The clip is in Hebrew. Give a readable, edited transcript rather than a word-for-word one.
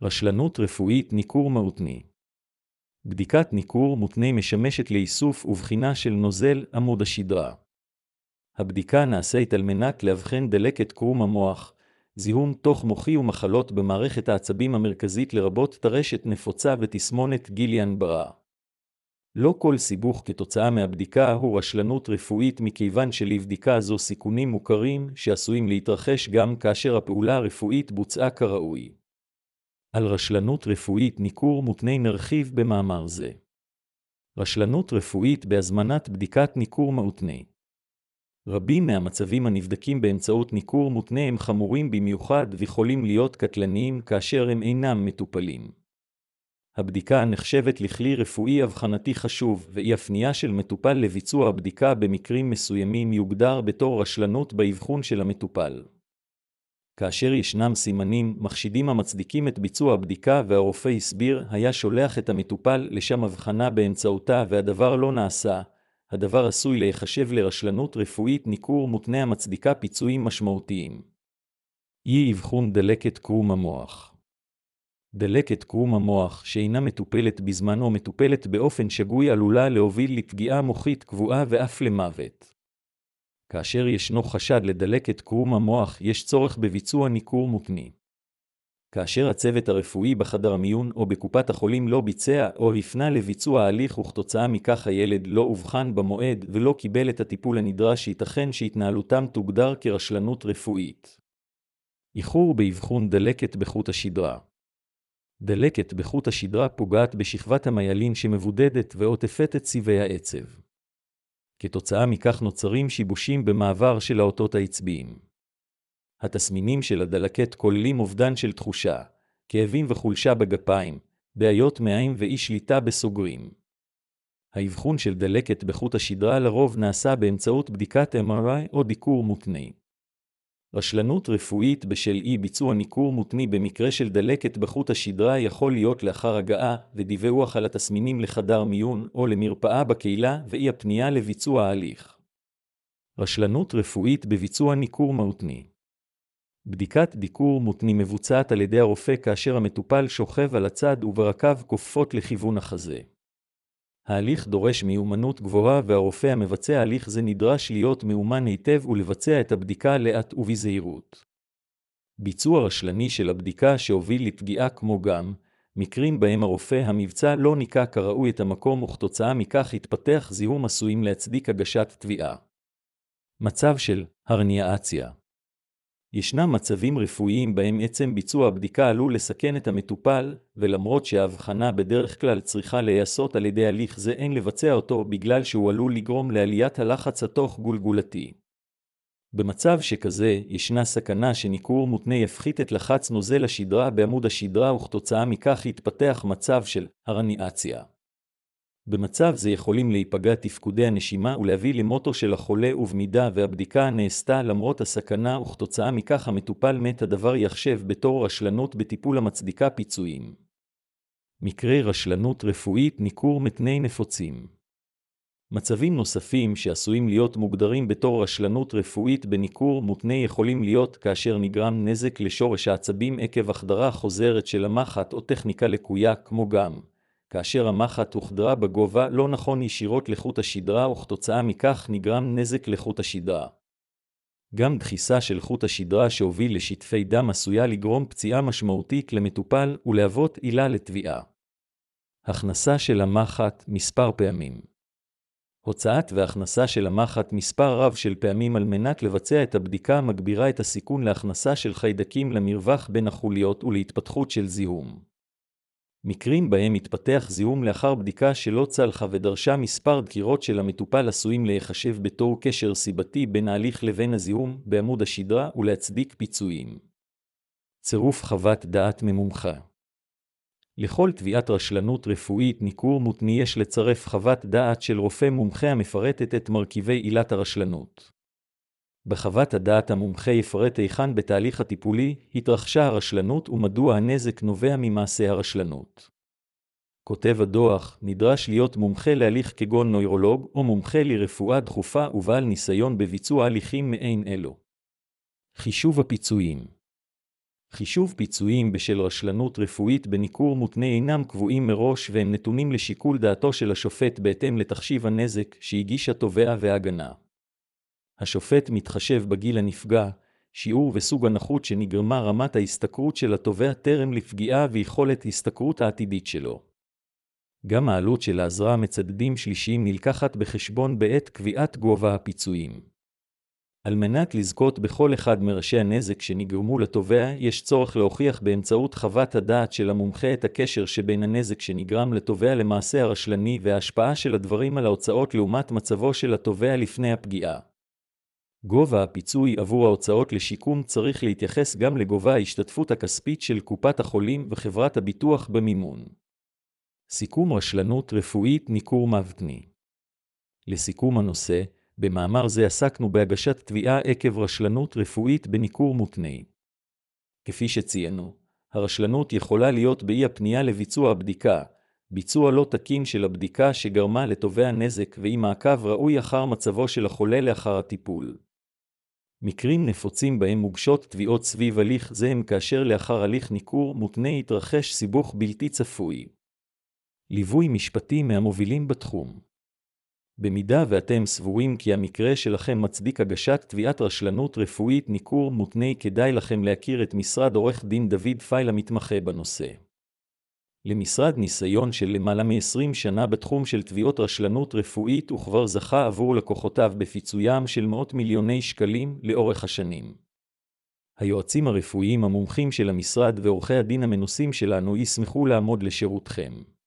רשלנות רפואית ניכור מותני. בדיקת ניכור מותני משמשת לאיסוף ובחינה של נוזל עמוד השדרה. הבדיקה נעשית על מנת להבחן דלקת קרום המוח, זיהום תוך מוחי ומחלות במערכת העצבים המרכזית לרבות טרשת נפוצה ותסמונת גיליאן-ברא. לא כל סיבוך כתוצאה מהבדיקה הוא רשלנות רפואית מכיוון שלבדיקה זו סיכונים מוכרים שעשויים להתרחש גם כאשר הפעולה הרפואית בוצעה כראוי. על רשלנות רפואית ניכור מותני נרחיב במאמר זה. רשלנות רפואית בהזמנת בדיקת ניכור מותני. רבים מהמצבים הנבדקים באמצעות ניכור מותנה הם חמורים במיוחד ויכולים להיות קטלניים כאשר הם אינם מטופלים. הבדיקה נחשבת לכלי רפואי אבחנתי חשוב, ואי הפנייה של מטופל לביצוע הבדיקה במקרים מסוימים יוגדר בתור רשלנות באבחון של המטופל. כאשר ישנם סימנים מחשידים המצדיקים את ביצוע הבדיקה והרופא הסביר היה שולח את המטופל לשם הבחנה באמצעותה והדבר לא נעשה, הדבר עשוי להיחשב לרשלנות רפואית ניכור מותנה המצדיקה פיצויים משמעותיים. אי אבחון דלקת קרום המוח. דלקת קרום המוח שאינה מטופלת בזמן או מטופלת באופן שגוי עלולה להוביל לפגיעה מוחית קבועה ואף למוות. כאשר ישנו חשד לדלקת קרום המוח יש צורך בביצוע ניכור מותני. כאשר הצוות הרפואי בחדר המיון או בקופת החולים לא ביצע או הפנה לביצוע ההליך וכתוצאה מכך הילד לא אובחן במועד ולא קיבל את הטיפול הנדרש ייתכן שהתנהלותם תוגדר כרשלנות רפואית. איחור באבחון דלקת בחוט השדרה. דלקת בחוט השדרה פוגעת בשכבת המיילין שמבודדת ועוטפת את סיבי העצב. כתוצאה מכך נוצרים שיבושים במעבר של האותות העצביים. התסמינים של הדלקת כוללים אובדן של תחושה, כאבים וחולשה בגפיים, בעיות מעיים ואי שליטה בסוגרים. האבחון של דלקת בחוט השדרה לרוב נעשה באמצעות בדיקת MRI או דיקור מותני. רשלנות רפואית בשל אי ביצוע ניכור מותני במקרה של דלקת בחוט השדרה יכול להיות לאחר הגעה ודיווח על התסמינים לחדר מיון או למרפאה בקהילה ואי הפנייה לביצוע ההליך. רשלנות רפואית בביצוע ניכור מותני. בדיקת דיקור מותני מבוצעת על ידי הרופא כאשר המטופל שוכב על הצד וברקב כופות לכיוון החזה. ההליך דורש מיומנות גבוהה והרופא המבצע הליך זה נדרש להיות מאומן היטב ולבצע את הבדיקה לאט ובזהירות. ביצוע רשלני של הבדיקה שהוביל לפגיעה כמו גם מקרים בהם הרופא המבצע לא ניקה כראוי את המקום וכתוצאה מכך התפתח זיהום עשויים להצדיק הגשת תביעה. מצב של הרניאציה. ישנם מצבים רפואיים בהם עצם ביצוע הבדיקה עלול לסכן את המטופל, ולמרות שההבחנה בדרך כלל צריכה להיעשות על ידי הליך זה אין לבצע אותו בגלל שהוא עלול לגרום לעליית הלחץ התוך גולגולתי. במצב שכזה ישנה סכנה שניכור מותנה יפחית את לחץ נוזל השדרה בעמוד השדרה וכתוצאה מכך יתפתח מצב של הרניאציה. במצב זה יכולים להיפגע תפקודי הנשימה ולהביא למותו של החולה ובמידה והבדיקה נעשתה למרות הסכנה וכתוצאה מכך המטופל מת הדבר יחשב בתור רשלנות בטיפול המצדיקה פיצויים. מקרי רשלנות רפואית ניכור מותני נפוצים. מצבים נוספים שעשויים להיות מוגדרים בתור רשלנות רפואית בניכור מותנה יכולים להיות כאשר נגרם נזק לשורש העצבים עקב החדרה חוזרת של המחט או טכניקה לקויה כמו גם כאשר המחט הוחדרה בגובה לא נכון ישירות לחוט השדרה וכתוצאה מכך נגרם נזק לחוט השדרה. גם דחיסה של חוט השדרה שהוביל לשטפי דם עשויה לגרום פציעה משמעותית למטופל ולהוות עילה לתביעה. הכנסה של המחט מספר פעמים. הוצאת והכנסה של המחט מספר רב של פעמים על מנת לבצע את הבדיקה מגבירה את הסיכון להכנסה של חיידקים למרווח בין החוליות ולהתפתחות של זיהום. מקרים בהם התפתח זיהום לאחר בדיקה שלא צלחה ודרשה מספר דקירות של המטופל עשויים להיחשב בתור קשר סיבתי בין ההליך לבין הזיהום בעמוד השדרה ולהצדיק פיצויים. צירוף חוות דעת ממומחה. לכל תביעת רשלנות רפואית ניכור מותני יש לצרף חוות דעת של רופא מומחה המפרטת את מרכיבי עילת הרשלנות. בחוות הדעת המומחה יפרט היכן בתהליך הטיפולי התרחשה הרשלנות ומדוע הנזק נובע ממעשה הרשלנות. כותב הדוח נדרש להיות מומחה להליך כגון נוירולוג או מומחה לרפואה דחופה ובעל ניסיון בביצוע הליכים מעין אלו. חישוב הפיצויים. חישוב פיצויים בשל רשלנות רפואית בניכור מותנה אינם קבועים מראש והם נתונים לשיקול דעתו של השופט בהתאם לתחשיב הנזק שהגיש התובע וההגנה. השופט מתחשב בגיל הנפגע, שיעור וסוג הנכות שנגרמה, רמת ההשתכרות של התובע טרם לפגיעה ויכולת ההשתכרות העתידית שלו. גם העלות של העזרה מצדדים שלישיים נלקחת בחשבון בעת קביעת גובה הפיצויים. על מנת לזכות בכל אחד מראשי הנזק שנגרמו לתובע, יש צורך להוכיח באמצעות חוות הדעת של המומחה את הקשר שבין הנזק שנגרם לתובע למעשה הרשלני וההשפעה של הדברים על ההוצאות לעומת מצבו של התובע לפני הפגיעה. גובה הפיצוי עבור ההוצאות לשיקום צריך להתייחס גם לגובה ההשתתפות הכספית של קופת החולים וחברת הביטוח במימון. סיכום רשלנות רפואית ניכור מותנה. לסיכום הנושא, במאמר זה עסקנו בהגשת תביעה עקב רשלנות רפואית בניכור מותנה. כפי שציינו, הרשלנות יכולה להיות באי הפנייה לביצוע הבדיקה, ביצוע לא תקין של הבדיקה שגרמה לתובע נזק ואי מעקב ראוי אחר מצבו של החולה לאחר הטיפול. מקרים נפוצים בהם מוגשות תביעות סביב הליך זה הם כאשר לאחר הליך ניכור מותנה התרחש סיבוך בלתי צפוי. ליווי משפטי מהמובילים בתחום. במידה ואתם סבורים כי המקרה שלכם מצדיק הגשת תביעת רשלנות רפואית ניכור מותנה, כדאי לכם להכיר את משרד עורך דין דוד פייל המתמחה בנושא. למשרד ניסיון של למעלה מ-20 שנה בתחום של תביעות רשלנות רפואית וכבר זכה עבור לקוחותיו בפיצויים של מאות מיליוני שקלים לאורך השנים. היועצים הרפואיים המומחים של המשרד ועורכי הדין המנוסים שלנו ישמחו לעמוד לשירותכם.